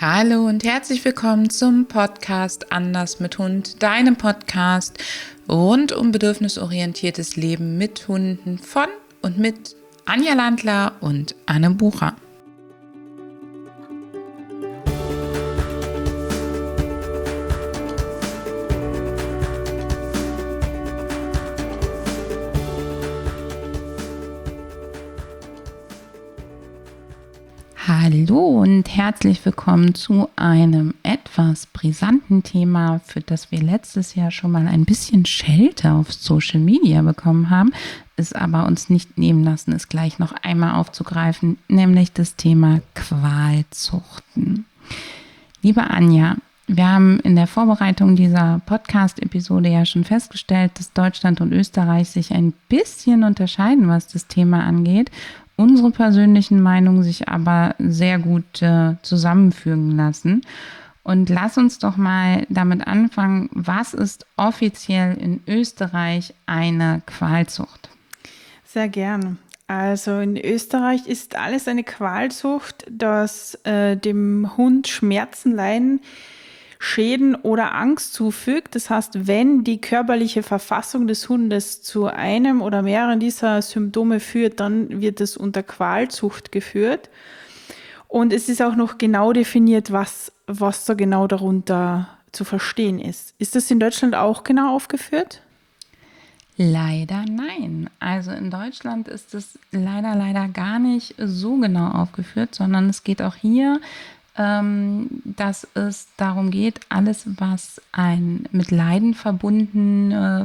Hallo und herzlich willkommen zum Podcast Anders mit Hund, deinem Podcast rund um bedürfnisorientiertes Leben mit Hunden von und mit Anja Landler und Anne Bucher. Hallo und herzlich willkommen zu einem etwas brisanten Thema, für das wir letztes Jahr schon mal ein bisschen Schelte auf Social Media bekommen haben, es aber uns nicht nehmen lassen, es gleich noch einmal aufzugreifen, nämlich das Thema Qualzuchten. Liebe Anja, wir haben in der Vorbereitung dieser Podcast-Episode ja schon festgestellt, dass Deutschland und Österreich sich ein bisschen unterscheiden, was das Thema angeht. Unsere persönlichen Meinungen sich aber sehr gut zusammenfügen lassen. Und lass uns doch mal damit anfangen, was ist offiziell in Österreich eine Qualzucht? Sehr gern. Also in Österreich ist alles eine Qualzucht, das dem Hund Schmerzen, Leiden, Schäden oder Angst zufügt. Das heißt, wenn die körperliche Verfassung des Hundes zu einem oder mehreren dieser Symptome führt, dann wird es unter Qualzucht geführt. Und es ist auch noch genau definiert, was da genau darunter zu verstehen ist. Ist das in Deutschland auch genau aufgeführt? Leider nein. Also in Deutschland ist es leider gar nicht so genau aufgeführt, sondern es geht auch hier, dass es darum geht, alles, was ein mit Leiden verbundene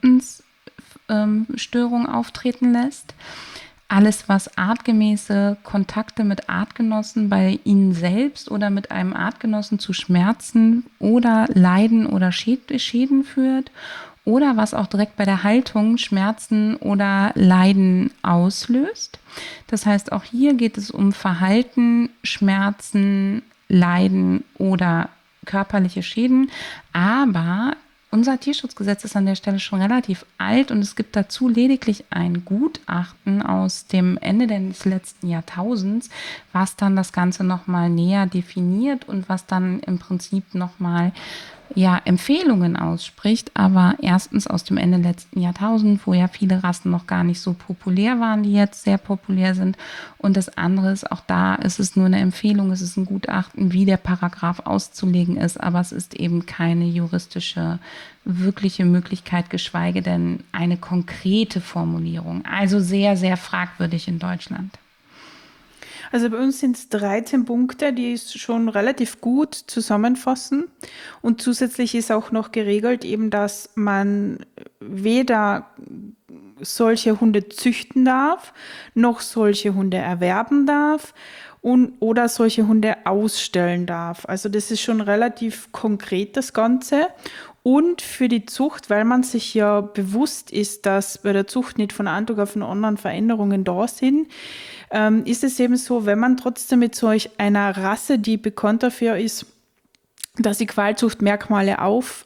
Verhaltensstörung auftreten lässt, alles, was artgemäße Kontakte mit Artgenossen bei ihnen selbst oder mit einem Artgenossen zu Schmerzen oder Leiden oder Schäden führt oder was auch direkt bei der Haltung Schmerzen oder Leiden auslöst. Das heißt, auch hier geht es um Verhalten, Schmerzen, Leiden oder körperliche Schäden. Aber unser Tierschutzgesetz ist an der Stelle schon relativ alt und es gibt dazu lediglich ein Gutachten aus dem Ende des letzten Jahrtausends, was dann das Ganze nochmal näher definiert und was dann im Prinzip nochmal Empfehlungen ausspricht, aber erstens aus dem Ende letzten Jahrtausends, wo ja viele Rassen noch gar nicht so populär waren, die jetzt sehr populär sind. Und das andere ist, auch da ist es nur eine Empfehlung, es ist ein Gutachten, wie der Paragraph auszulegen ist, aber es ist eben keine juristische, wirkliche Möglichkeit, geschweige denn eine konkrete Formulierung. Also sehr, sehr fragwürdig in Deutschland. Also bei uns sind es 13 Punkte, die es schon relativ gut zusammenfassen. Und zusätzlich ist auch noch geregelt, eben, dass man weder solche Hunde züchten darf, noch solche Hunde erwerben darf oder solche Hunde ausstellen darf. Also das ist schon relativ konkret, das Ganze. Und für die Zucht, weil man sich ja bewusst ist, dass bei der Zucht nicht von einem Tag auf den anderen Veränderungen da sind, ist es eben so, wenn man trotzdem mit solch einer Rasse, die bekannt dafür ist, dass die Qualzuchtmerkmale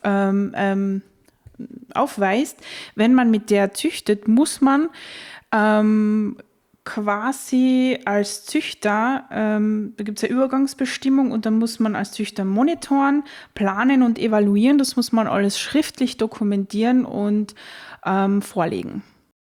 aufweist, wenn man mit der züchtet, muss man quasi als Züchter, da gibt es eine Übergangsbestimmung und dann muss man als Züchter monitoren, planen und evaluieren. Das muss man alles schriftlich dokumentieren und vorlegen.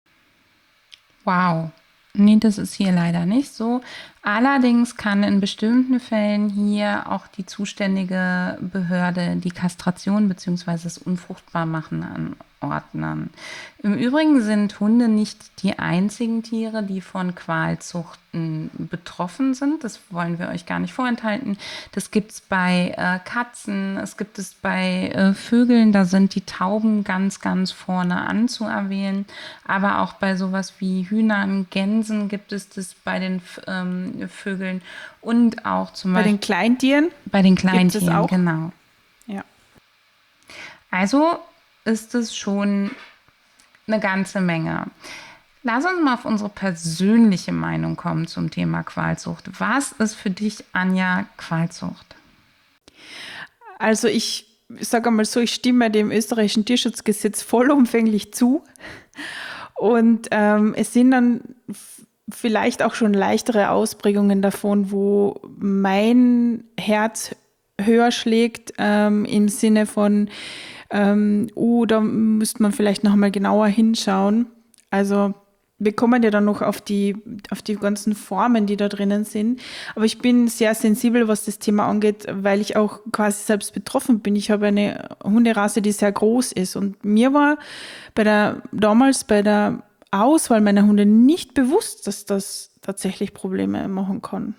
Wow. Nee, das ist hier leider nicht so. Allerdings kann in bestimmten Fällen hier auch die zuständige Behörde die Kastration bzw. das Unfruchtbarmachen anordnen. Im Übrigen sind Hunde nicht die einzigen Tiere, die von Qualzuchten betroffen sind. Das wollen wir euch gar nicht vorenthalten. Das gibt es bei Katzen, es gibt es bei Vögeln, da sind die Tauben ganz vorne anzuerwähnen. Aber auch bei sowas wie Hühnern, Gänsen gibt es das bei den Vögeln und auch zum Beispiel bei den Kleintieren. Bei den Kleintieren, gibt es auch. Genau. Ja. Also ist es schon eine ganze Menge. Lass uns mal auf unsere persönliche Meinung kommen zum Thema Qualzucht. Was ist für dich, Anja, Qualzucht? Also ich sage einmal so, ich stimme dem österreichischen Tierschutzgesetz vollumfänglich zu. Und es sind dann vielleicht auch schon leichtere Ausprägungen davon, wo mein Herz höher schlägt, im Sinne von, da müsste man vielleicht noch mal genauer hinschauen. Also wir kommen ja dann noch auf die ganzen Formen, die da drinnen sind. Aber ich bin sehr sensibel, was das Thema angeht, weil ich auch quasi selbst betroffen bin. Ich habe eine Hunderasse, die sehr groß ist. Und mir war damals bei der Auswahl meiner Hunde nicht bewusst, dass das tatsächlich Probleme machen kann.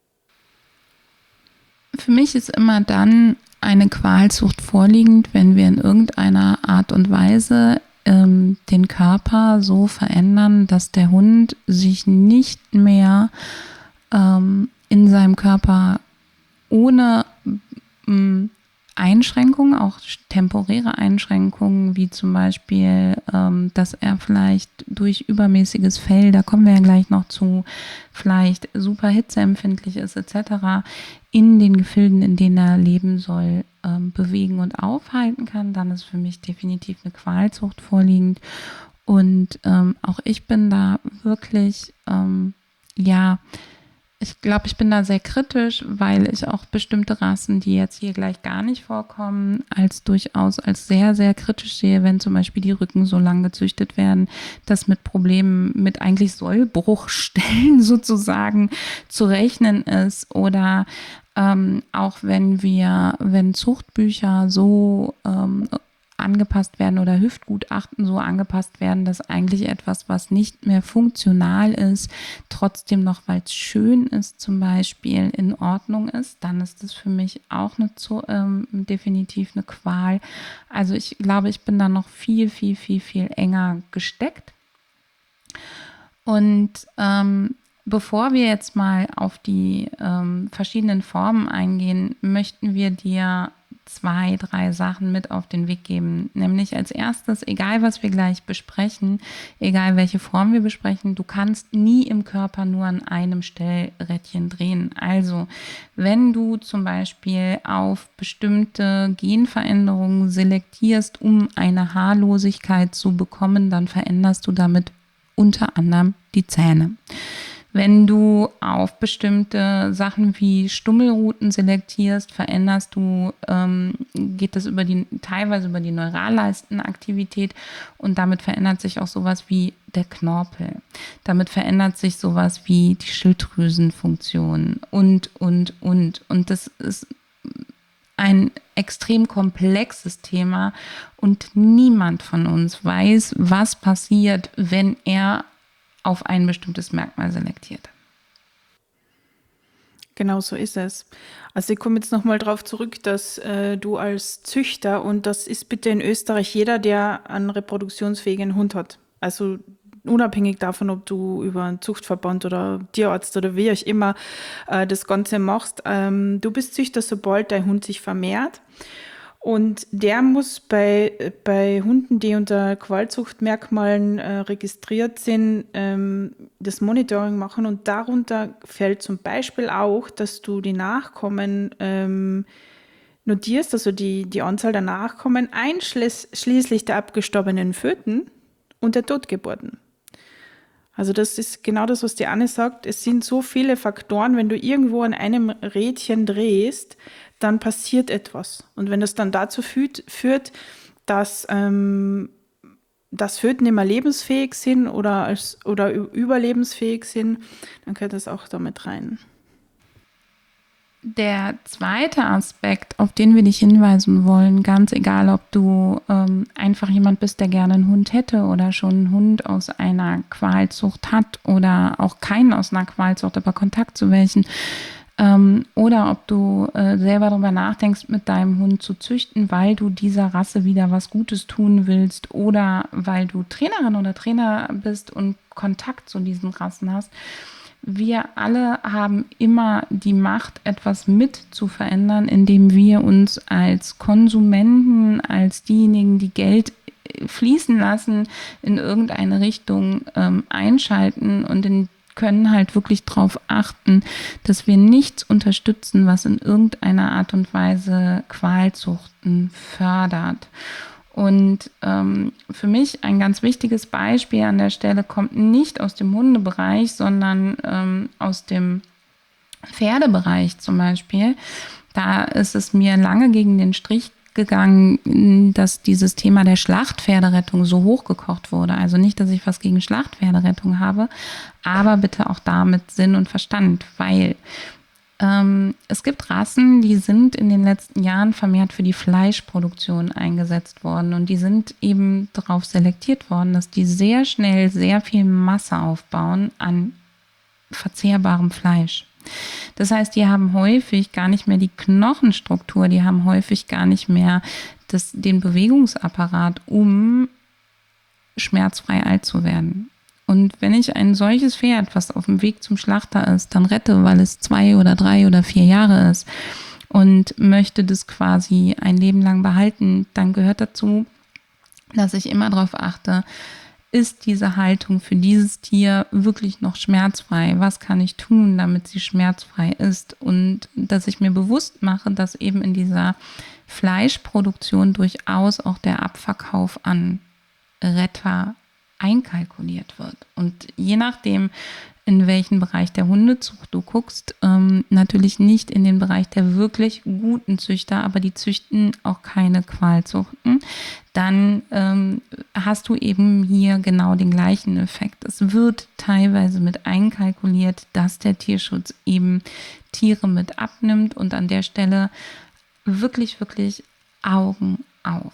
Für mich ist immer dann eine Qualzucht vorliegend, wenn wir in irgendeiner Art und Weise den Körper so verändern, dass der Hund sich nicht mehr in seinem Körper ohne Einschränkungen, auch temporäre Einschränkungen, wie zum Beispiel, dass er vielleicht durch übermäßiges Fell, da kommen wir ja gleich noch zu, vielleicht super hitzeempfindlich ist etc., in den Gefilden, in denen er leben soll, bewegen und aufhalten kann, dann ist für mich definitiv eine Qualzucht vorliegend. Und auch ich bin da wirklich, ich glaube, ich bin da sehr kritisch, weil ich auch bestimmte Rassen, die jetzt hier gleich gar nicht vorkommen, durchaus als sehr, sehr kritisch sehe, wenn zum Beispiel die Rücken so lang gezüchtet werden, dass mit Problemen, mit eigentlich Sollbruchstellen sozusagen zu rechnen ist, oder auch wenn Zuchtbücher so angepasst werden oder Hüftgutachten so angepasst werden, dass eigentlich etwas, was nicht mehr funktional ist, trotzdem noch, weil es schön ist, zum Beispiel in Ordnung ist, dann ist das für mich auch definitiv eine Qual. Also ich glaube, ich bin da noch viel, viel, viel, viel enger gesteckt. Und bevor wir jetzt mal auf die verschiedenen Formen eingehen, möchten wir dir 2, 3 Sachen mit auf den Weg geben. Nämlich als erstes, egal was wir gleich besprechen, egal welche Form wir besprechen, du kannst nie im Körper nur an einem Stellrädchen drehen. Also wenn du zum Beispiel auf bestimmte Genveränderungen selektierst, um eine Haarlosigkeit zu bekommen, dann veränderst du damit unter anderem die Zähne. Wenn du auf bestimmte Sachen wie Stummelruten selektierst, geht das teilweise über die Neuralleistenaktivität, und damit verändert sich auch sowas wie der Knorpel. Damit verändert sich sowas wie die Schilddrüsenfunktion und. Und das ist ein extrem komplexes Thema, und niemand von uns weiß, was passiert, wenn er auf ein bestimmtes Merkmal selektiert. Genau so ist es. Also ich komme jetzt nochmal darauf zurück, dass du als Züchter, und das ist bitte in Österreich jeder, der einen reproduktionsfähigen Hund hat, also unabhängig davon, ob du über einen Zuchtverband oder Tierarzt oder wie auch immer das Ganze machst, du bist Züchter, sobald dein Hund sich vermehrt. Und der muss bei Hunden, die unter Qualzuchtmerkmalen registriert sind, das Monitoring machen. Und darunter fällt zum Beispiel auch, dass du die Nachkommen notierst, also die Anzahl der Nachkommen, einschließlich der abgestorbenen Föten und der Totgeburten. Also das ist genau das, was die Anne sagt. Es sind so viele Faktoren, wenn du irgendwo an einem Rädchen drehst, dann passiert etwas. Und wenn das dann dazu führt, dass Föten immer lebensfähig sind oder überlebensfähig sind, dann gehört das auch damit rein. Der zweite Aspekt, auf den wir dich hinweisen wollen, ganz egal, ob du einfach jemand bist, der gerne einen Hund hätte oder schon einen Hund aus einer Qualzucht hat oder auch keinen aus einer Qualzucht, aber Kontakt zu welchen, oder ob du selber darüber nachdenkst, mit deinem Hund zu züchten, weil du dieser Rasse wieder was Gutes tun willst oder weil du Trainerin oder Trainer bist und Kontakt zu diesen Rassen hast. Wir alle haben immer die Macht, etwas mit zu verändern, indem wir uns als Konsumenten, als diejenigen, die Geld fließen lassen, in irgendeine Richtung einschalten und können halt wirklich darauf achten, dass wir nichts unterstützen, was in irgendeiner Art und Weise Qualzuchten fördert. Und für mich ein ganz wichtiges Beispiel an der Stelle kommt nicht aus dem Hundebereich, sondern aus dem Pferdebereich zum Beispiel. Da ist es mir lange gegen den Strich gegangen, dass dieses Thema der Schlachtpferderettung so hochgekocht wurde. Also nicht, dass ich was gegen Schlachtpferderettung habe, aber bitte auch da mit Sinn und Verstand, weil es gibt Rassen, die sind in den letzten Jahren vermehrt für die Fleischproduktion eingesetzt worden und die sind eben darauf selektiert worden, dass die sehr schnell sehr viel Masse aufbauen an verzehrbarem Fleisch. Das heißt, die haben häufig gar nicht mehr die Knochenstruktur, die haben häufig gar nicht mehr den Bewegungsapparat, um schmerzfrei alt zu werden. Und wenn ich ein solches Pferd, was auf dem Weg zum Schlachter ist, dann rette, weil es 2 oder 3 oder 4 Jahre ist und möchte das quasi ein Leben lang behalten, dann gehört dazu, dass ich immer darauf achte, ist diese Haltung für dieses Tier wirklich noch schmerzfrei? Was kann ich tun, damit sie schmerzfrei ist? Und dass ich mir bewusst mache, dass eben in dieser Fleischproduktion durchaus auch der Abverkauf an Retter einkalkuliert wird. Und je nachdem, in welchen Bereich der Hundezucht du guckst, natürlich nicht in den Bereich der wirklich guten Züchter, aber die züchten auch keine Qualzuchten, dann hast du eben hier genau den gleichen Effekt. Es wird teilweise mit einkalkuliert, dass der Tierschutz eben Tiere mit abnimmt und an der Stelle wirklich, wirklich Augen auf.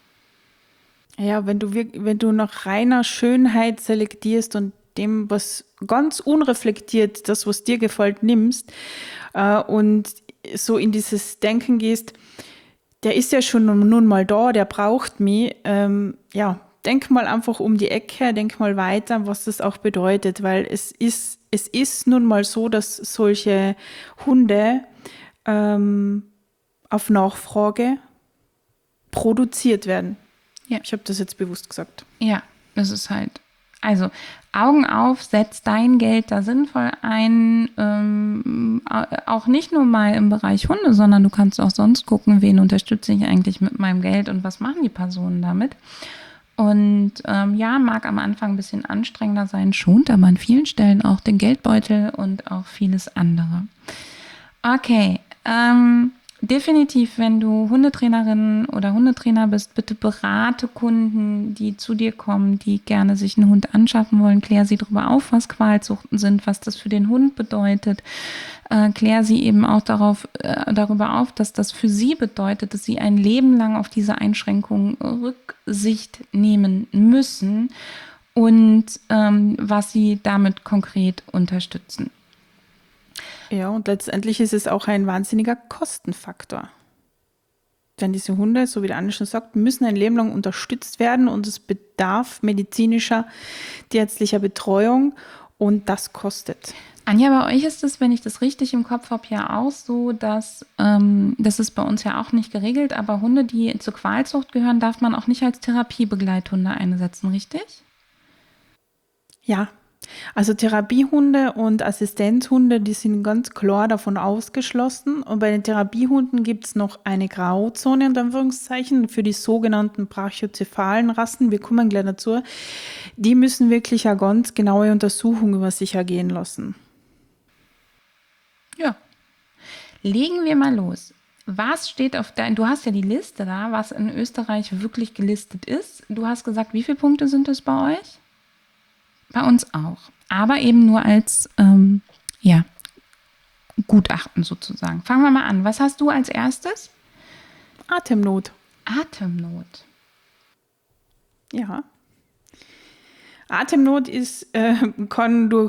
Ja, wenn du nach reiner Schönheit selektierst und dem, was ganz unreflektiert, das, was dir gefällt, nimmst und so in dieses Denken gehst, der ist ja schon nun mal da, der braucht mich, denk mal einfach um die Ecke, denk mal weiter, was das auch bedeutet, weil es ist nun mal so, dass solche Hunde auf Nachfrage produziert werden. Ja. Ich habe das jetzt bewusst gesagt. Ja, das ist halt, also Augen auf, setz dein Geld da sinnvoll ein, auch nicht nur mal im Bereich Hunde, sondern du kannst auch sonst gucken, wen unterstütze ich eigentlich mit meinem Geld und was machen die Personen damit. Und mag am Anfang ein bisschen anstrengender sein, schont aber an vielen Stellen auch den Geldbeutel und auch vieles andere. Okay, definitiv, wenn du Hundetrainerin oder Hundetrainer bist, bitte berate Kunden, die zu dir kommen, die gerne sich einen Hund anschaffen wollen. Klär sie darüber auf, was Qualzuchten sind, was das für den Hund bedeutet. Klär sie eben auch darüber auf, dass das für sie bedeutet, dass sie ein Leben lang auf diese Einschränkungen Rücksicht nehmen müssen und was sie damit konkret unterstützen. Ja, und letztendlich ist es auch ein wahnsinniger Kostenfaktor. Denn diese Hunde, so wie der Anne schon sagt, müssen ein Leben lang unterstützt werden und es bedarf medizinischer, tierärztlicher Betreuung und das kostet. Anja, bei euch ist es, wenn ich das richtig im Kopf habe, ja auch so, dass das ist bei uns ja auch nicht geregelt, aber Hunde, die zur Qualzucht gehören, darf man auch nicht als Therapiebegleithunde einsetzen, richtig? Ja. Also Therapiehunde und Assistenzhunde, die sind ganz klar davon ausgeschlossen. Und bei den Therapiehunden gibt es noch eine Grauzone, in Anführungszeichen, für die sogenannten brachiocephalen Rassen. Wir kommen gleich dazu. Die müssen wirklich eine ganz genaue Untersuchung über sich ergehen lassen. Ja. Legen wir mal los. Was steht du hast ja die Liste da, was in Österreich wirklich gelistet ist. Du hast gesagt, wie viele Punkte sind das bei euch? Bei uns auch. Aber eben nur als Gutachten sozusagen. Fangen wir mal an. Was hast du als erstes? Atemnot. Atemnot. Ja. Atemnot kann durch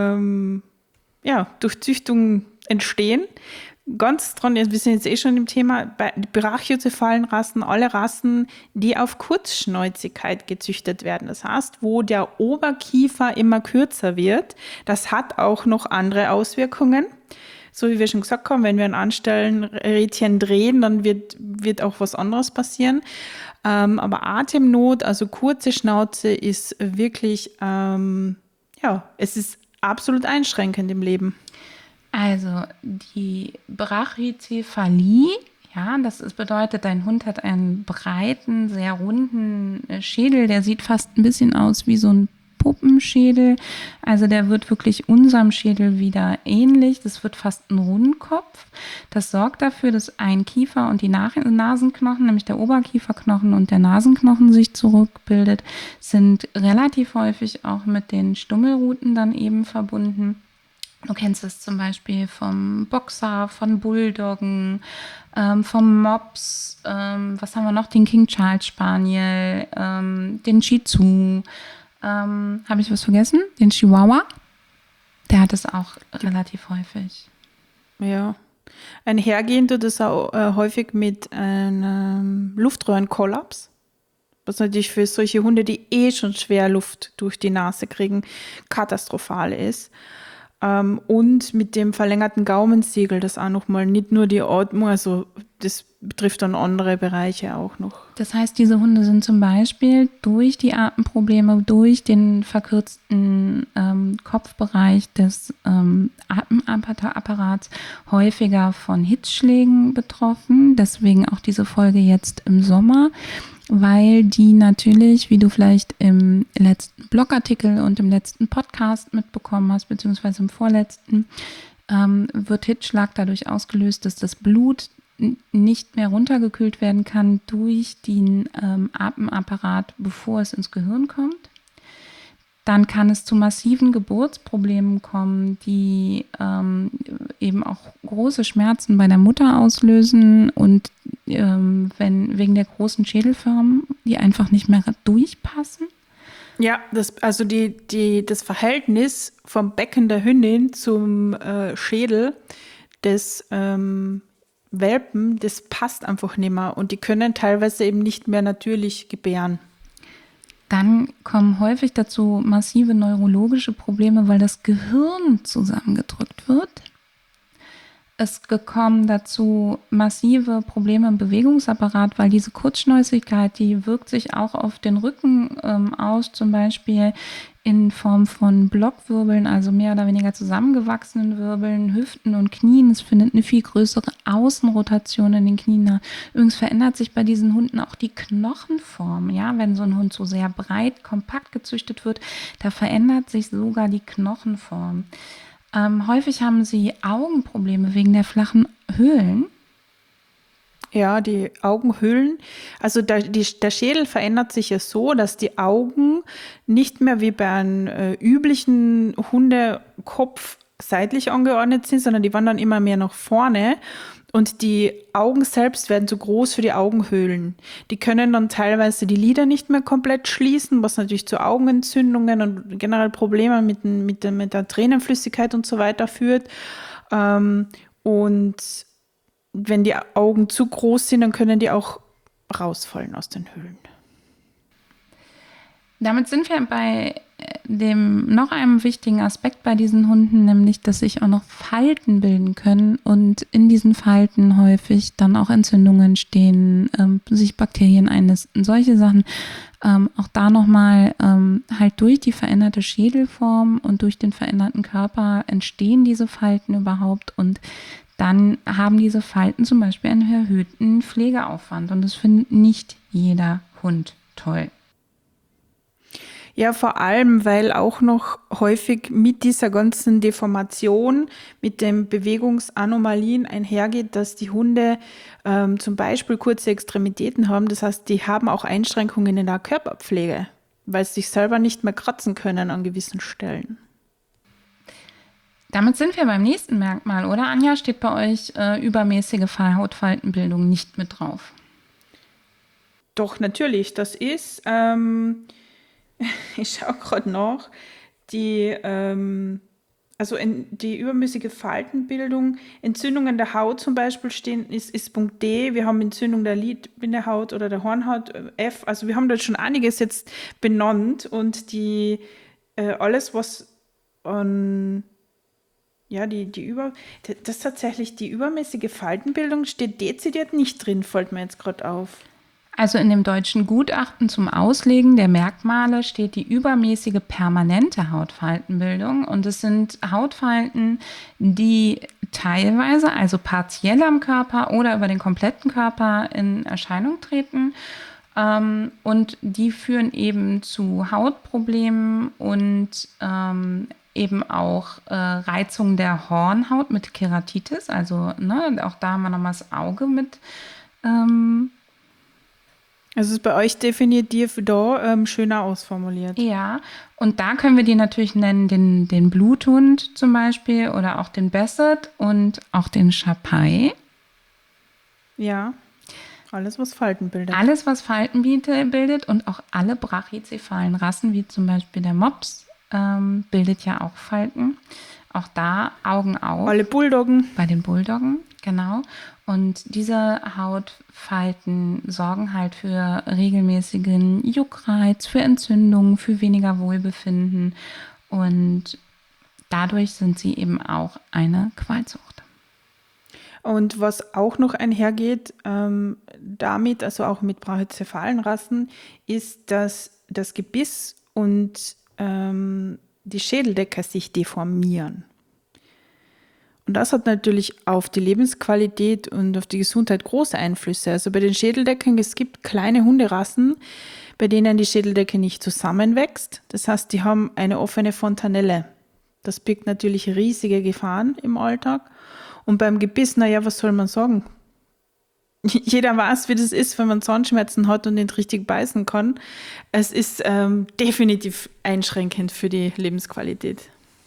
Züchtung entstehen. Ganz dran, wir sind jetzt schon im Thema, bei brachiocephalen Rassen, alle Rassen, die auf Kurzschnäuzigkeit gezüchtet werden. Das heißt, wo der Oberkiefer immer kürzer wird, das hat auch noch andere Auswirkungen. So wie wir schon gesagt haben, wenn wir ein Anstellenrädchen drehen, dann wird auch was anderes passieren. Aber Atemnot, also kurze Schnauze, ist wirklich, es ist absolut einschränkend im Leben. Also die Brachycephalie, Ja, bedeutet, dein Hund hat einen breiten, sehr runden Schädel. Der sieht fast ein bisschen aus wie so ein Puppenschädel. Also der wird wirklich unserem Schädel wieder ähnlich. Das wird fast ein Rundkopf. Das sorgt dafür, dass ein Kiefer und die Nasenknochen, nämlich der Oberkieferknochen und der Nasenknochen sich zurückbildet, sind relativ häufig auch mit den Stummelruten dann eben verbunden. Du kennst es zum Beispiel vom Boxer, von Bulldoggen, vom Mops, was haben wir noch? Den King Charles Spaniel, den Shih Tzu. Habe ich was vergessen? Den Chihuahua. Der hat es auch relativ häufig. Ja. Einhergehend tut es auch häufig mit einem Luftröhrenkollaps, was natürlich für solche Hunde, die schon schwer Luft durch die Nase kriegen, katastrophal ist. Und mit dem verlängerten Gaumensegel, das auch nochmal nicht nur die Atmung, also das betrifft dann andere Bereiche auch noch. Das heißt, diese Hunde sind zum Beispiel durch die Atemprobleme, durch den verkürzten Kopfbereich des Atemapparats häufiger von Hitzschlägen betroffen. Deswegen auch diese Folge jetzt im Sommer, weil die natürlich, wie du vielleicht im letzten Blogartikel und im letzten Podcast mitbekommen hast, beziehungsweise im vorletzten, wird Hitzschlag dadurch ausgelöst, dass das Blut nicht mehr runtergekühlt werden kann durch den Atemapparat, bevor es ins Gehirn kommt. Dann kann es zu massiven Geburtsproblemen kommen, die eben auch große Schmerzen bei der Mutter auslösen und wegen der großen Schädelform, die einfach nicht mehr durchpassen. Ja, das Verhältnis vom Becken der Hündin zum Schädel des Welpen, das passt einfach nicht mehr und die können teilweise eben nicht mehr natürlich gebären. Dann kommen häufig dazu massive neurologische Probleme, weil das Gehirn zusammengedrückt wird. Es kommen dazu massive Probleme im Bewegungsapparat, weil diese Kurzschnäuzigkeit, die wirkt sich auch auf den Rücken aus, zum Beispiel in Form von Blockwirbeln, also mehr oder weniger zusammengewachsenen Wirbeln, Hüften und Knien. Es findet eine viel größere Außenrotation in den Knien. Übrigens verändert sich bei diesen Hunden auch die Knochenform. Ja, wenn so ein Hund so sehr breit, kompakt gezüchtet wird, da verändert sich sogar die Knochenform. Häufig haben sie Augenprobleme wegen der flachen Höhlen. Ja, die Augenhöhlen. Also der Schädel verändert sich ja so, dass die Augen nicht mehr wie bei einem üblichen Hundekopf seitlich angeordnet sind, sondern die wandern immer mehr nach vorne. Und die Augen selbst werden zu groß für die Augenhöhlen. Die können dann teilweise die Lider nicht mehr komplett schließen, was natürlich zu Augenentzündungen und generell Problemen mit der Tränenflüssigkeit und so weiter führt. Und wenn die Augen zu groß sind, dann können die auch rausfallen aus den Höhlen. Damit sind wir bei dem noch einem wichtigen Aspekt bei diesen Hunden, nämlich, dass sich auch noch Falten bilden können und in diesen Falten häufig dann auch Entzündungen entstehen, sich Bakterien einnisten, solche Sachen. Auch da nochmal halt durch die veränderte Schädelform und durch den veränderten Körper entstehen diese Falten überhaupt und dann haben diese Falten zum Beispiel einen erhöhten Pflegeaufwand und das findet nicht jeder Hund toll. Ja, vor allem, weil auch noch häufig mit dieser ganzen Deformation, mit den Bewegungsanomalien einhergeht, dass die Hunde zum Beispiel kurze Extremitäten haben. Das heißt, die haben auch Einschränkungen in der Körperpflege, weil sie sich selber nicht mehr kratzen können an gewissen Stellen. Damit sind wir beim nächsten Merkmal, oder Anja? Steht bei euch übermäßige Hautfaltenbildung nicht mit drauf? Doch, natürlich. Das ist, ich schaue gerade nach, die übermäßige Faltenbildung, Entzündungen der Haut zum Beispiel ist Punkt D. Wir haben Entzündung der Lidbindehaut oder der Hornhaut, F. Also wir haben da schon einiges jetzt benannt und die alles, was an das tatsächlich die übermäßige Faltenbildung steht dezidiert nicht drin, fällt mir jetzt gerade auf. Also in dem deutschen Gutachten zum Auslegen der Merkmale steht die übermäßige permanente Hautfaltenbildung. Und es sind Hautfalten, die teilweise, also partiell am Körper oder über den kompletten Körper in Erscheinung treten. Und die führen eben zu Hautproblemen und eben auch Reizung der Hornhaut mit Keratitis. Also auch da haben wir nochmal das Auge mit. Also ist bei euch definitiv da schöner ausformuliert. Ja, und da können wir die natürlich nennen, den Bluthund zum Beispiel oder auch den Basset und auch den Chapai. Ja, alles, was Falten bildet. Alles, was Falten bildet und auch alle brachycephalen Rassen, wie zum Beispiel der Mops, bildet ja auch Falten. Auch da Augen auf. Alle Bulldoggen. Bei den Bulldoggen, genau. Und diese Hautfalten sorgen halt für regelmäßigen Juckreiz, für Entzündungen, für weniger Wohlbefinden. Und dadurch sind sie eben auch eine Qualzucht. Und was auch noch einhergeht damit, also auch mit brachycephalen Rassen, ist, dass das Gebiss und die Schädeldecke sich deformieren. Und das hat natürlich auf die Lebensqualität und auf die Gesundheit große Einflüsse. Also bei den Schädeldecken, es gibt kleine Hunderassen, bei denen die Schädeldecke nicht zusammenwächst. Das heißt, die haben eine offene Fontanelle. Das birgt natürlich riesige Gefahren im Alltag. Und beim Gebiss, naja, was soll man sagen? Jeder weiß, wie das ist, wenn man Zahnschmerzen hat und nicht richtig beißen kann. Es ist definitiv einschränkend für die Lebensqualität.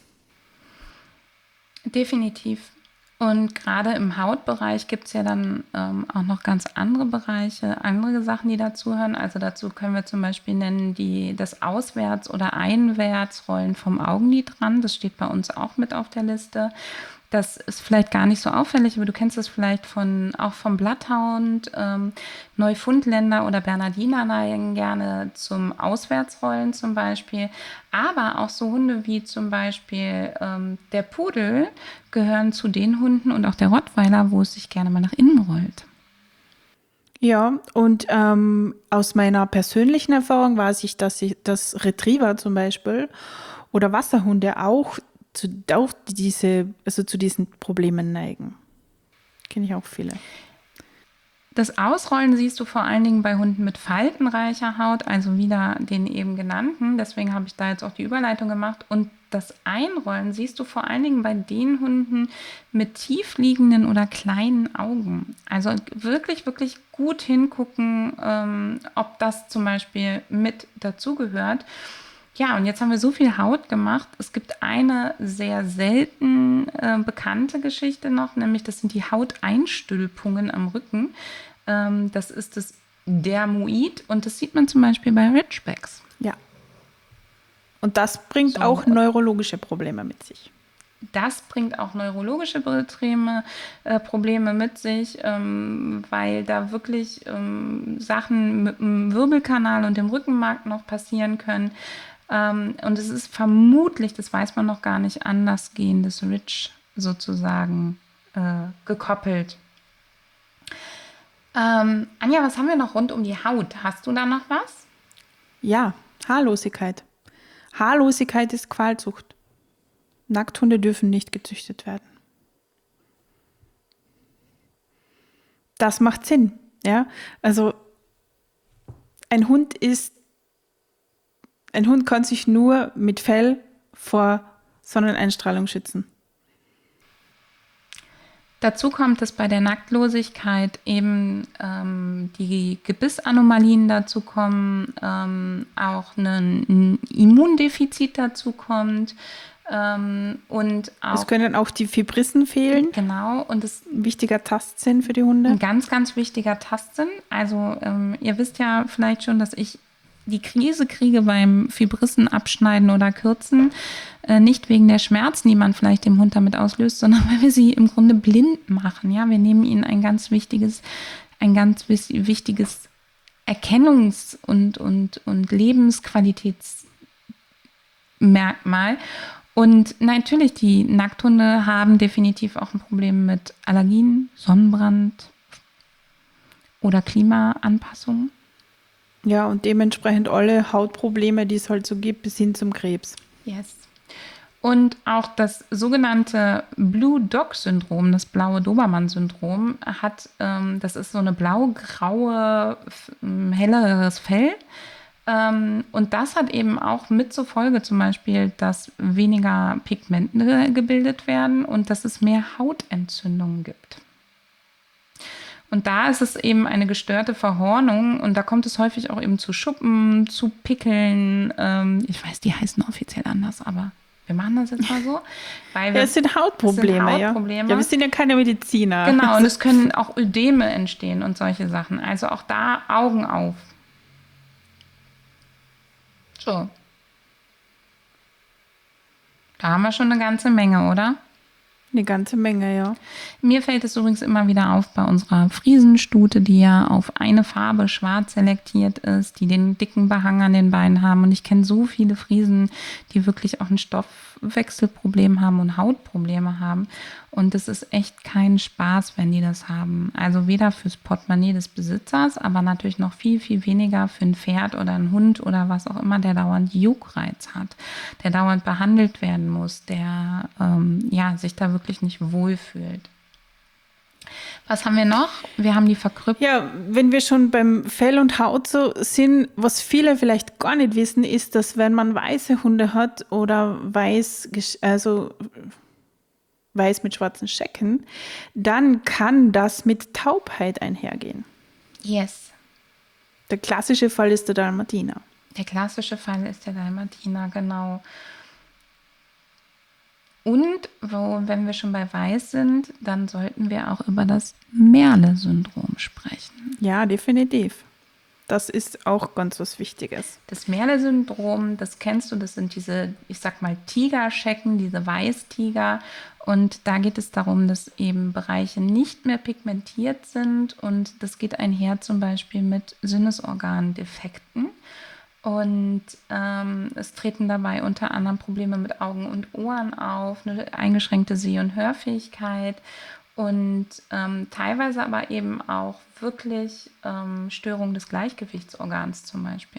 Definitiv. Und gerade im Hautbereich gibt es ja dann auch noch ganz andere Bereiche, andere Sachen, die dazugehören. Also dazu können wir zum Beispiel nennen das Auswärts- oder Einwärtsrollen vom Augenlid dran. Das steht bei uns auch mit auf der Liste. Das ist vielleicht gar nicht so auffällig, aber du kennst es vielleicht auch vom Bloodhound. Neufundländer oder Bernardiner neigen gerne zum Auswärtsrollen zum Beispiel. Aber auch so Hunde wie zum Beispiel der Pudel gehören zu den Hunden und auch der Rottweiler, wo es sich gerne mal nach innen rollt. Ja, und aus meiner persönlichen Erfahrung weiß ich, dass Retriever zum Beispiel oder Wasserhunde auch zu diesen Problemen neigen. Kenne ich auch viele. Das Ausrollen siehst du vor allen Dingen bei Hunden mit faltenreicher Haut, also wieder den eben genannten. Deswegen habe ich da jetzt auch die Überleitung gemacht. Und das Einrollen siehst du vor allen Dingen bei den Hunden mit tiefliegenden oder kleinen Augen. Also wirklich, wirklich gut hingucken, ob das zum Beispiel mit dazugehört. Ja, und jetzt haben wir so viel Haut gemacht. Es gibt eine sehr selten bekannte Geschichte noch, nämlich das sind die Hauteinstülpungen am Rücken. Das ist das Dermoid und das sieht man zum Beispiel bei Ridgebacks. Ja. Und das bringt auch neurologische Probleme mit sich. Das bringt auch neurologische Probleme mit sich, weil da wirklich Sachen mit dem Wirbelkanal und dem Rückenmark noch passieren können. Und es ist vermutlich, das weiß man noch gar nicht, anders gehendes Ridge sozusagen gekoppelt. Anja, was haben wir noch rund um die Haut? Hast du da noch was? Ja, Haarlosigkeit. Haarlosigkeit ist Qualzucht. Nackthunde dürfen nicht gezüchtet werden. Das macht Sinn. Ja? Also ein Hund kann sich nur mit Fell vor Sonneneinstrahlung schützen. Dazu kommt, dass bei der Nacktlosigkeit eben die Gebissanomalien dazu kommen, auch ein Immundefizit dazu kommt. Und auch, es können auch die Fibrissen fehlen. Genau. Und das ein wichtiger Tastsinn für die Hunde. Ein ganz, ganz wichtiger Tastsinn. Also ihr wisst ja vielleicht schon, dass ich die Krise kriege beim Fibrissen abschneiden oder kürzen. Nicht wegen der Schmerzen, die man vielleicht dem Hund damit auslöst, sondern weil wir sie im Grunde blind machen. Ja, wir nehmen ihnen ein ganz wichtiges Erkennungs- und Lebensqualitätsmerkmal. Und natürlich, die Nackthunde haben definitiv auch ein Problem mit Allergien, Sonnenbrand oder Klimaanpassungen. Ja, und dementsprechend alle Hautprobleme, die es halt so gibt, bis hin zum Krebs. Yes. Und auch das sogenannte Blue Dog-Syndrom, das blaue Dobermann-Syndrom, das ist so eine blau-graue, helleres Fell. Und das hat eben auch mit zur Folge zum Beispiel, dass weniger Pigmente gebildet werden und dass es mehr Hautentzündungen gibt. Und da ist es eben eine gestörte Verhornung und da kommt es häufig auch eben zu Schuppen, zu Pickeln. Ich weiß, die heißen offiziell anders, aber wir machen das jetzt mal so. Weil es sind Hautprobleme, ja. Ja, wir sind ja keine Mediziner. Genau, und es können auch Ödeme entstehen und solche Sachen. Also auch da Augen auf. So. Da haben wir schon eine ganze Menge, oder? Eine ganze Menge, ja. Mir fällt es übrigens immer wieder auf bei unserer Friesenstute, die ja auf eine Farbe schwarz selektiert ist, die den dicken Behang an den Beinen haben. Und ich kenne so viele Friesen, die wirklich auch ein Stoffwechselproblem haben und Hautprobleme haben. Und es ist echt kein Spaß, wenn die das haben. Also weder fürs Portemonnaie des Besitzers, aber natürlich noch viel, viel weniger für ein Pferd oder einen Hund oder was auch immer, der dauernd Juckreiz hat, der dauernd behandelt werden muss, der sich da wirklich nicht wohlfühlt. Was haben wir noch? Wir haben die Verkrüppelung. Ja, wenn wir schon beim Fell und Haut so sind, was viele vielleicht gar nicht wissen, ist, dass wenn man weiße Hunde hat oder weiß mit schwarzen Schecken, dann kann das mit Taubheit einhergehen. Yes. Der klassische Fall ist der Dalmatiner. Der klassische Fall ist der Dalmatiner, genau. Und wenn wir schon bei Weiß sind, dann sollten wir auch über das Merle-Syndrom sprechen. Ja, definitiv. Das ist auch ganz was Wichtiges. Das Merle-Syndrom, das kennst du, das sind diese, ich sag mal, Tigerschecken, diese Weißtiger. Und da geht es darum, dass eben Bereiche nicht mehr pigmentiert sind. Und das geht einher zum Beispiel mit Sinnesorgandefekten. Und es treten dabei unter anderem Probleme mit Augen und Ohren auf, eine eingeschränkte Seh- und Hörfähigkeit und teilweise aber eben auch wirklich Störung des Gleichgewichtsorgans zum Beispiel.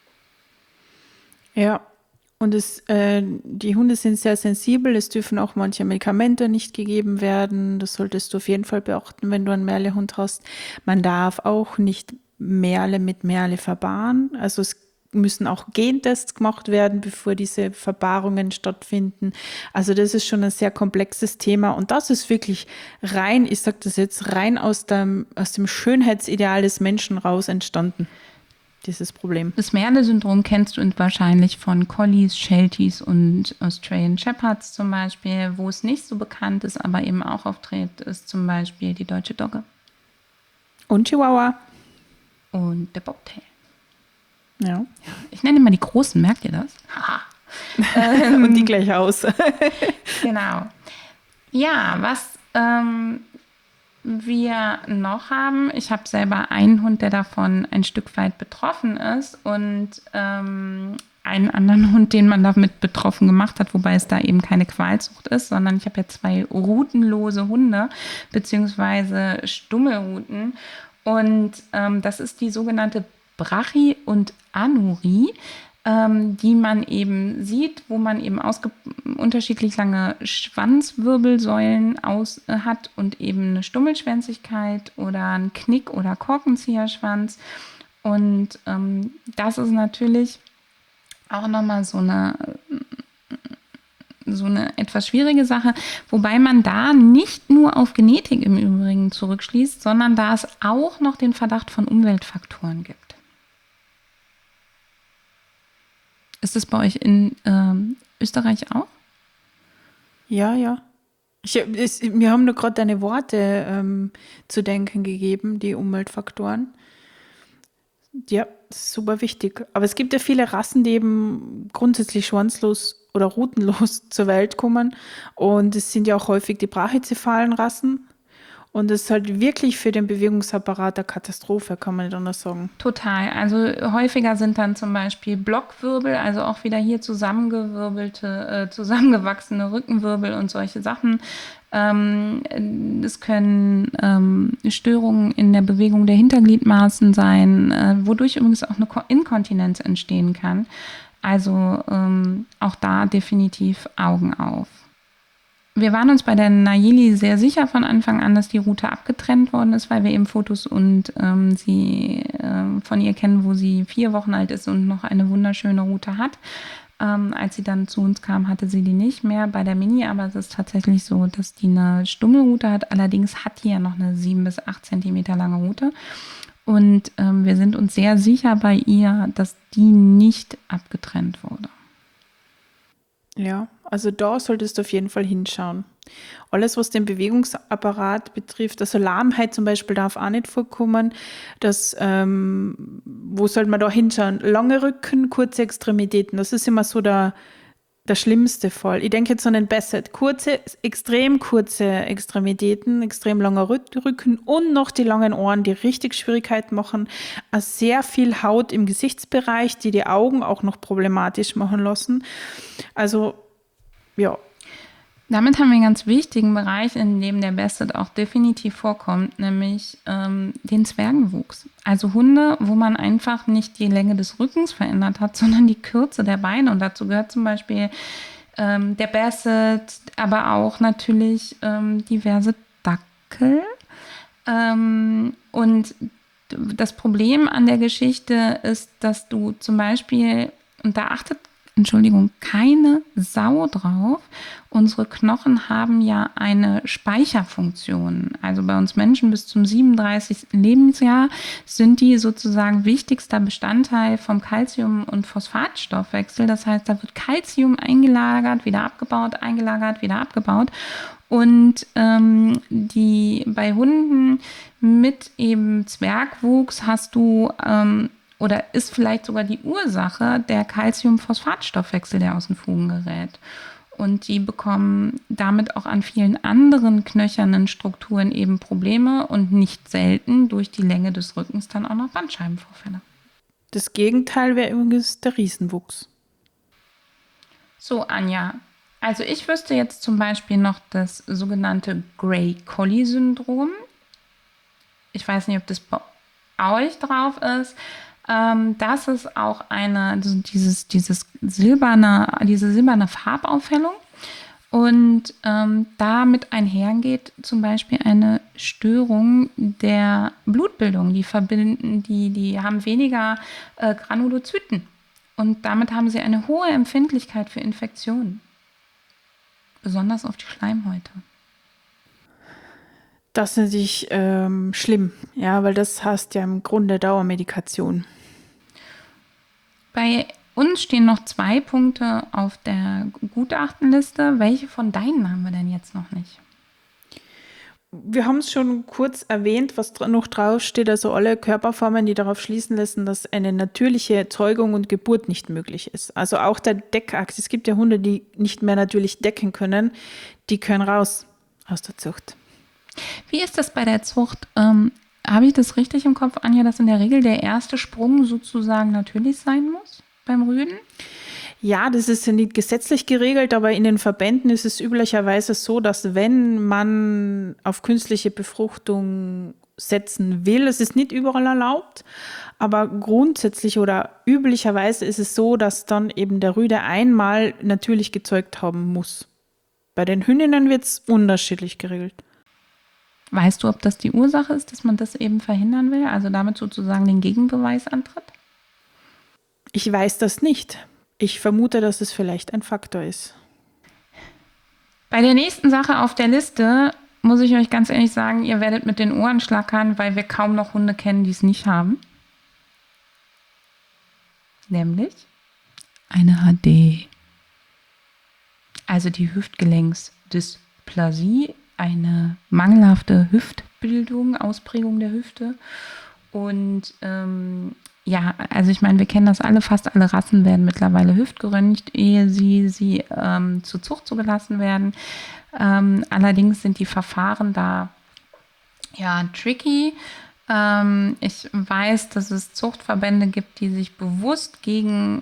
Ja, und die Hunde sind sehr sensibel, es dürfen auch manche Medikamente nicht gegeben werden. Das solltest du auf jeden Fall beachten, wenn du einen Merle-Hund hast. Man darf auch nicht Merle mit Merle verpaaren. Also es müssen auch Gentests gemacht werden, bevor diese Verpaarungen stattfinden. Also das ist schon ein sehr komplexes Thema und das ist wirklich rein, ich sage das jetzt, rein aus dem Schönheitsideal des Menschen raus entstanden, dieses Problem. Das Merle-Syndrom kennst du wahrscheinlich von Collies, Shelties und Australian Shepherds zum Beispiel. Wo es nicht so bekannt ist, aber eben auch auftritt, ist zum Beispiel die Deutsche Dogge. Und Chihuahua. Und der Bobtail. Ja. Ich nenne immer die Großen, merkt ihr das? Und die gleich aus. Genau. Ja, was wir noch haben, ich habe selber einen Hund, der davon ein Stück weit betroffen ist und einen anderen Hund, den man damit betroffen gemacht hat, wobei es da eben keine Qualzucht ist, sondern ich habe ja 2 rutenlose Hunde, beziehungsweise Stummelruten. Und das ist die sogenannte Brachy und Anurie, die man eben sieht, wo man eben unterschiedlich lange Schwanzwirbelsäulen hat und eben eine Stummelschwänzigkeit oder einen Knick- oder Korkenzieherschwanz. Und das ist natürlich auch nochmal so eine etwas schwierige Sache, wobei man da nicht nur auf Genetik im Übrigen zurückschließt, sondern da es auch noch den Verdacht von Umweltfaktoren gibt. Ist das bei euch in Österreich auch? Ja, ja. Mir haben nur gerade deine Worte zu denken gegeben, die Umweltfaktoren. Ja, das ist super wichtig. Aber es gibt ja viele Rassen, die eben grundsätzlich schwanzlos oder rutenlos zur Welt kommen. Und es sind ja auch häufig die brachycephalen Rassen. Und es ist halt wirklich für den Bewegungsapparat eine Katastrophe, kann man nicht anders sagen. Total. Also häufiger sind dann zum Beispiel Blockwirbel, also auch wieder hier zusammengewachsene Rückenwirbel und solche Sachen. Es können Störungen in der Bewegung der Hintergliedmaßen sein, wodurch übrigens auch eine Inkontinenz entstehen kann. Also auch da definitiv Augen auf. Wir waren uns bei der Nayeli sehr sicher von Anfang an, dass die Route abgetrennt worden ist, weil wir eben Fotos und sie von ihr kennen, wo sie 4 Wochen alt ist und noch eine wunderschöne Route hat. Als sie dann zu uns kam, hatte sie die nicht mehr bei der Mini, aber es ist tatsächlich so, dass die eine Stummelroute hat. Allerdings hat die ja noch eine 7 bis 8 Zentimeter lange Route. Und wir sind uns sehr sicher bei ihr, dass die nicht abgetrennt wurde. Ja, also da solltest du auf jeden Fall hinschauen. Alles, was den Bewegungsapparat betrifft, also Lahmheit zum Beispiel darf auch nicht vorkommen. Wo sollte man da hinschauen? Lange Rücken, kurze Extremitäten, das ist immer so der schlimmste Fall. Ich denke jetzt an den Bassett. Extrem kurze Extremitäten, extrem langer Rücken und noch die langen Ohren, die richtig Schwierigkeiten machen. Sehr viel Haut im Gesichtsbereich, die Augen auch noch problematisch machen lassen. Also, ja. Damit haben wir einen ganz wichtigen Bereich, in dem der Bassett auch definitiv vorkommt, nämlich den Zwergenwuchs. Also Hunde, wo man einfach nicht die Länge des Rückens verändert hat, sondern die Kürze der Beine. Und dazu gehört zum Beispiel der Bassett, aber auch natürlich diverse Dackel. Und das Problem an der Geschichte ist, dass du zum Beispiel, und da achtet keine Sau drauf. Unsere Knochen haben ja eine Speicherfunktion. Also bei uns Menschen bis zum 37. Lebensjahr sind die sozusagen wichtigster Bestandteil vom Calcium- und Phosphatstoffwechsel. Das heißt, da wird Calcium eingelagert, wieder abgebaut, eingelagert, wieder abgebaut. Und bei Hunden mit eben Zwergwuchs hast du oder ist vielleicht sogar die Ursache der Calcium-Phosphatstoffwechsel, der aus den Fugen gerät. Und die bekommen damit auch an vielen anderen knöchernen Strukturen eben Probleme und nicht selten durch die Länge des Rückens dann auch noch Bandscheibenvorfälle. Das Gegenteil wäre übrigens der Riesenwuchs. So, Anja, also ich wüsste jetzt zum Beispiel noch das sogenannte Gray-Collie-Syndrom. Ich weiß nicht, ob das bei euch drauf ist. Das ist auch diese silberne Farbaufhellung. Und damit einhergeht zum Beispiel eine Störung der Blutbildung. Die haben weniger Granulozyten. Und damit haben sie eine hohe Empfindlichkeit für Infektionen. Besonders auf die Schleimhäute. Das ist natürlich schlimm, ja, weil das heißt ja im Grunde Dauermedikation. Bei uns stehen noch 2 Punkte auf der Gutachtenliste. Welche von deinen haben wir denn jetzt noch nicht? Wir haben es schon kurz erwähnt, was noch draufsteht, also alle Körperformen, die darauf schließen lassen, dass eine natürliche Zeugung und Geburt nicht möglich ist. Also auch der Deckakt. Es gibt ja Hunde, die nicht mehr natürlich decken können, die können raus aus der Zucht. Wie ist das bei der Zucht? Habe ich das richtig im Kopf, Anja, dass in der Regel der erste Sprung sozusagen natürlich sein muss beim Rüden? Ja, das ist ja nicht gesetzlich geregelt, aber in den Verbänden ist es üblicherweise so, dass wenn man auf künstliche Befruchtung setzen will, es ist nicht überall erlaubt, aber grundsätzlich oder üblicherweise ist es so, dass dann eben der Rüde einmal natürlich gezeugt haben muss. Bei den Hündinnen wird es unterschiedlich geregelt. Weißt du, ob das die Ursache ist, dass man das eben verhindern will, also damit sozusagen den Gegenbeweis antritt? Ich weiß das nicht. Ich vermute, dass es vielleicht ein Faktor ist. Bei der nächsten Sache auf der Liste muss ich euch ganz ehrlich sagen, ihr werdet mit den Ohren schlackern, weil wir kaum noch Hunde kennen, die es nicht haben. Nämlich eine HD. Also die Hüftgelenksdysplasie, eine mangelhafte Hüftbildung, Ausprägung der Hüfte. Und ja, also ich meine, wir kennen das alle, fast alle Rassen werden mittlerweile hüftgeröntgt, ehe sie zur Zucht zugelassen werden. Allerdings sind die Verfahren da Ja, tricky. Ich weiß, dass es Zuchtverbände gibt, die sich bewusst gegen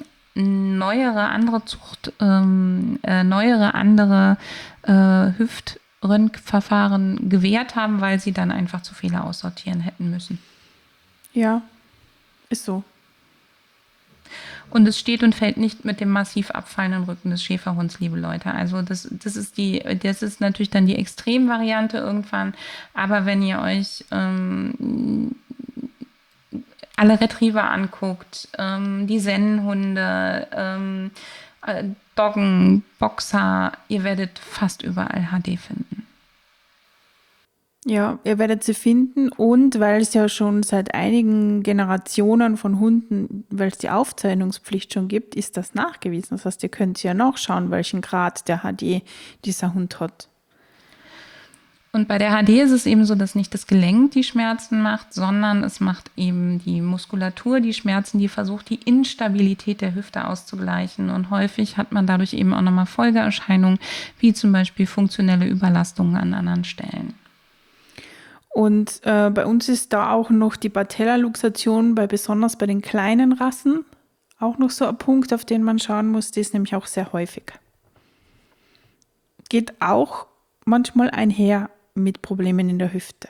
neuere andere Hüftröntgenverfahren gewehrt haben, weil sie dann einfach zu Fehler aussortieren hätten müssen. Ja, ist so. Und es steht und fällt nicht mit dem massiv abfallenden Rücken des Schäferhunds, liebe Leute. Also das ist natürlich dann die Extremvariante irgendwann. Aber wenn ihr euch alle Retriever anguckt, die Sennenhunde, Doggen, Boxer, ihr werdet fast überall HD finden. Ja, ihr werdet sie finden und weil es ja schon seit einigen Generationen von Hunden, weil es die Aufzeichnungspflicht schon gibt, ist das nachgewiesen. Das heißt, ihr könnt ja nachschauen, welchen Grad der HD dieser Hund hat. Und bei der HD ist es eben so, dass nicht das Gelenk die Schmerzen macht, sondern es macht eben die Muskulatur die Schmerzen, die versucht, die Instabilität der Hüfte auszugleichen. Und häufig hat man dadurch eben auch nochmal Folgeerscheinungen, wie zum Beispiel funktionelle Überlastungen an anderen Stellen. Und bei uns ist da auch noch die Patellaluxation, besonders bei den kleinen Rassen, auch noch so ein Punkt, auf den man schauen muss. Die ist nämlich auch sehr häufig. Geht auch manchmal einher mit Problemen in der Hüfte.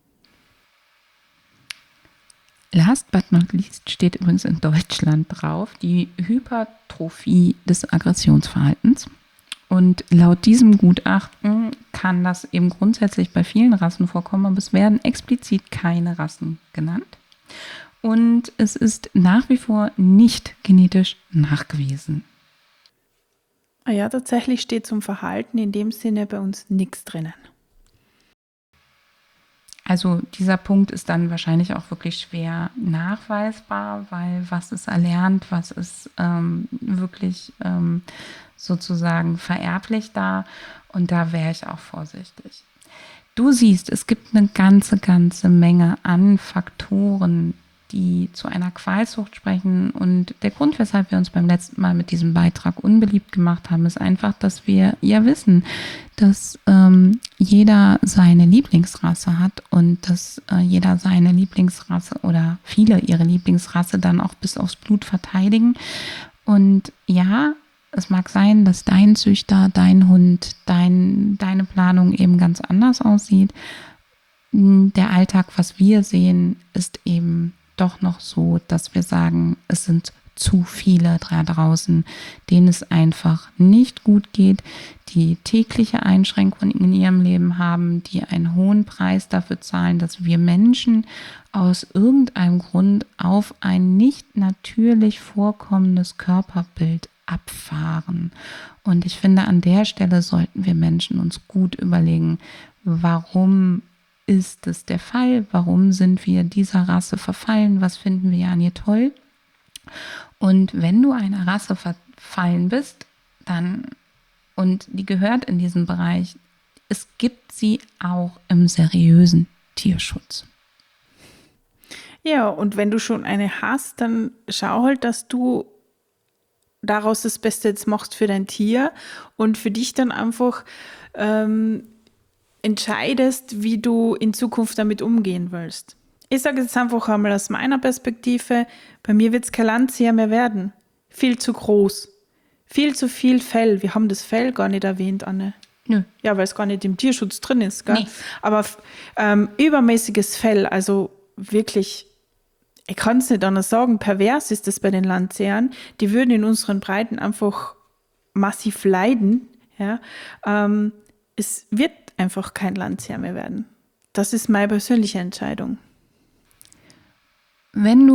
Last but not least steht übrigens in Deutschland drauf die Hypertrophie des Aggressionsverhaltens. Und laut diesem Gutachten kann das eben grundsätzlich bei vielen Rassen vorkommen, aber es werden explizit keine Rassen genannt. Und es ist nach wie vor nicht genetisch nachgewiesen. Ah ja, tatsächlich steht zum Verhalten in dem Sinne bei uns nichts drinnen. Also dieser Punkt ist dann wahrscheinlich auch wirklich schwer nachweisbar, weil was ist erlernt, was ist wirklich sozusagen vererblich da, und da wäre ich auch vorsichtig. Du siehst, es gibt eine ganze Menge an Faktoren, die zu einer Qualzucht sprechen, und der Grund, weshalb wir uns beim letzten Mal mit diesem Beitrag unbeliebt gemacht haben, ist einfach, dass wir ja wissen, dass jeder seine Lieblingsrasse hat und dass jeder seine Lieblingsrasse oder viele ihre Lieblingsrasse dann auch bis aufs Blut verteidigen. Und ja, es mag sein, dass dein Züchter, dein Hund, deine Planung eben ganz anders aussieht. Der Alltag, was wir sehen, ist eben doch noch so, dass wir sagen, es sind zu viele da draußen, denen es einfach nicht gut geht, die tägliche Einschränkungen in ihrem Leben haben, die einen hohen Preis dafür zahlen, dass wir Menschen aus irgendeinem Grund auf ein nicht natürlich vorkommendes Körperbild abfahren. Und ich finde, an der Stelle sollten wir Menschen uns gut überlegen, warum ist es der Fall? Warum sind wir dieser Rasse verfallen? Was finden wir an ihr toll? Und wenn du einer Rasse verfallen bist, dann, und die gehört in diesen Bereich, es gibt sie auch im seriösen Tierschutz. Ja, und wenn du schon eine hast, dann schau halt, dass du daraus das Beste jetzt machst für dein Tier und für dich dann einfach entscheidest, wie du in Zukunft damit umgehen willst. Ich sage jetzt einfach einmal aus meiner Perspektive, bei mir wird es kein Landzieher mehr werden. Viel zu groß. Viel zu viel Fell. Wir haben das Fell gar nicht erwähnt, Anne. Nö. Ja, weil es gar nicht im Tierschutz drin ist. Gell? Nee. Aber übermäßiges Fell, also wirklich, ich kann es nicht anders sagen, pervers ist das bei den Landzehern. Die würden in unseren Breiten einfach massiv leiden. Ja? Es wird einfach kein Landseher mehr werden. Das ist meine persönliche Entscheidung. Wenn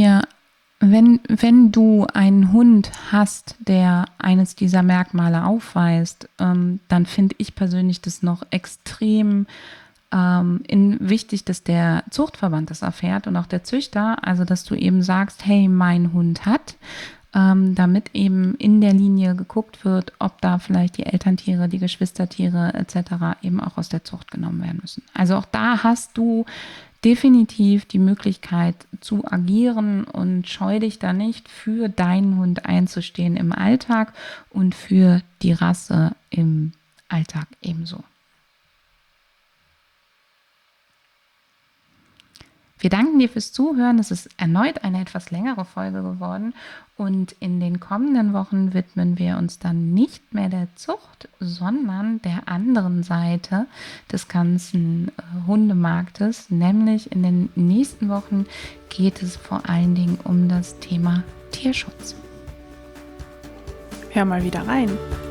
du einen Hund hast, der eines dieser Merkmale aufweist, dann finde ich persönlich das noch extrem wichtig, dass der Zuchtverband das erfährt und auch der Züchter, also dass du eben sagst, hey, mein Hund hat, damit eben in der Linie geguckt wird, ob da vielleicht die Elterntiere, die Geschwistertiere etc. eben auch aus der Zucht genommen werden müssen. Also auch da hast du definitiv die Möglichkeit zu agieren und scheu dich da nicht, für deinen Hund einzustehen im Alltag und für die Rasse im Alltag ebenso. Wir danken dir fürs Zuhören. Es ist erneut eine etwas längere Folge geworden und in den kommenden Wochen widmen wir uns dann nicht mehr der Zucht, sondern der anderen Seite des ganzen Hundemarktes. Nämlich in den nächsten Wochen geht es vor allen Dingen um das Thema Tierschutz. Hör mal wieder rein.